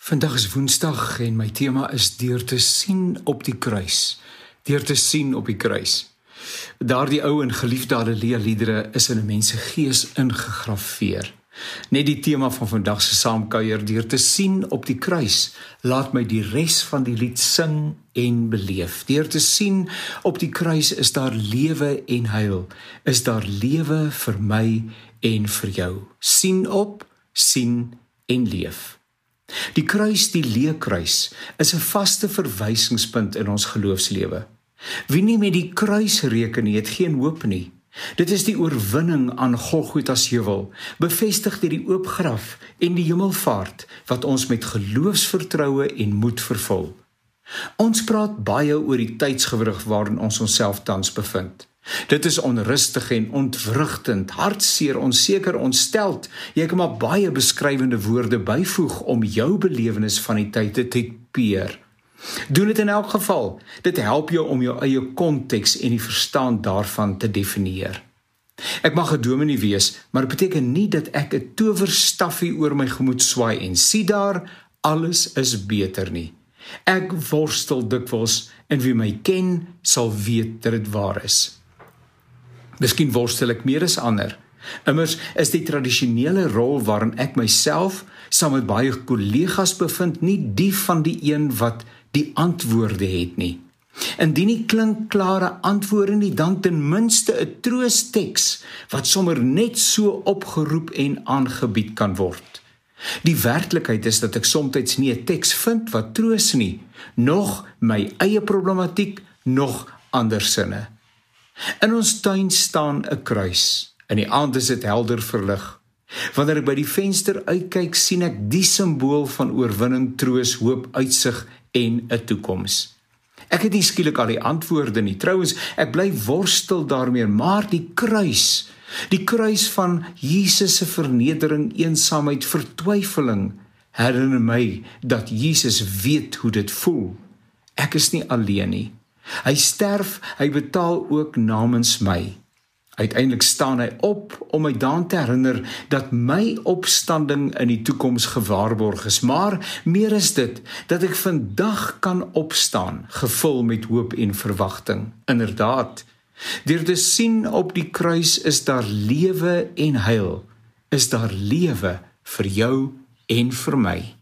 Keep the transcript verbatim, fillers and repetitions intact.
Vandag is Woensdag en my tema is deur te sien op die kruis. Deur te sien op die kruis. Daardie ou en geliefde Halleluja liedere is in 'n mens se gees ingegrafeer. Net die tema van vandag se saamkuier, deur te sien op die kruis, laat my die res van die lied sing en beleef. Deur te sien op die kruis is daar lewe en heil, is daar lewe vir my en vir jou. Sien op, sien en leef. Die kruis, die leekruis, is 'n vaste verwysingspunt in ons geloofslewe. Wie nie met die kruis reken nie, het geen hoop nie. Dit is die oorwinning aan Golgotha se heuwel, bevestig deur die oop graf en die hemelvaart, wat ons met geloofsvertroue en moed vervul. Ons praat baie oor die tydsgewrig waarin ons onsself tans bevind. Dit is onrustig en ontwrigtend, hartseer, onseker, ontsteld. Jy kan maar baie beskrywende woorde byvoeg om jou belewenis van die tyd te typeer. Doen dit in elk geval. Dit help jou om jou eie konteks en die verstaan daarvan te definieer. Ek mag 'n dominee wees, maar dit beteken nie dat ek 'n towerstaffie oor my gemoed swaai en sien daar, alles is beter nie. Ek worstel dikwels en wie my ken, sal weet dat dit waar is. Miskien worstel ek meer as ander. Immers is die tradisionele rol waarin ek myself saam met baie kollegas bevind nie die van die een wat die antwoorde het nie. Indien nie klinkklare antwoorde nie, dan ten minste 'n troosteks wat sommer net so opgeroep en aangebied kan word. Die werklikheid is dat ek soms nie 'n teks vind wat troos nie, nog my eie problematiek, nog ander sinne. In ons tuin staan 'n kruis. In die aand is dit helder verlig. Wanneer ek by die venster uitkyk, sien ek die simbool van oorwinning, troos, hoop, uitsig en 'n toekoms. Ek het nie skielik al die antwoorde nie. Trouwens, ek bly worstel daarmee, maar die kruis, die kruis van Jesus se vernedering, eensaamheid, vertwyfeling, herinner my dat Jesus weet hoe dit voel. Ek is nie alleen nie. Hy sterf, hy betaal ook namens my. Uiteindelik staan hy op om my daan te herinner dat my opstanding in die toekoms gewaarborg is, maar meer is dit, dat ek vandag kan opstaan, gevul met hoop en verwagting. Inderdaad, deur te sien op die kruis is daar lewe en heil, is daar lewe vir jou en vir my.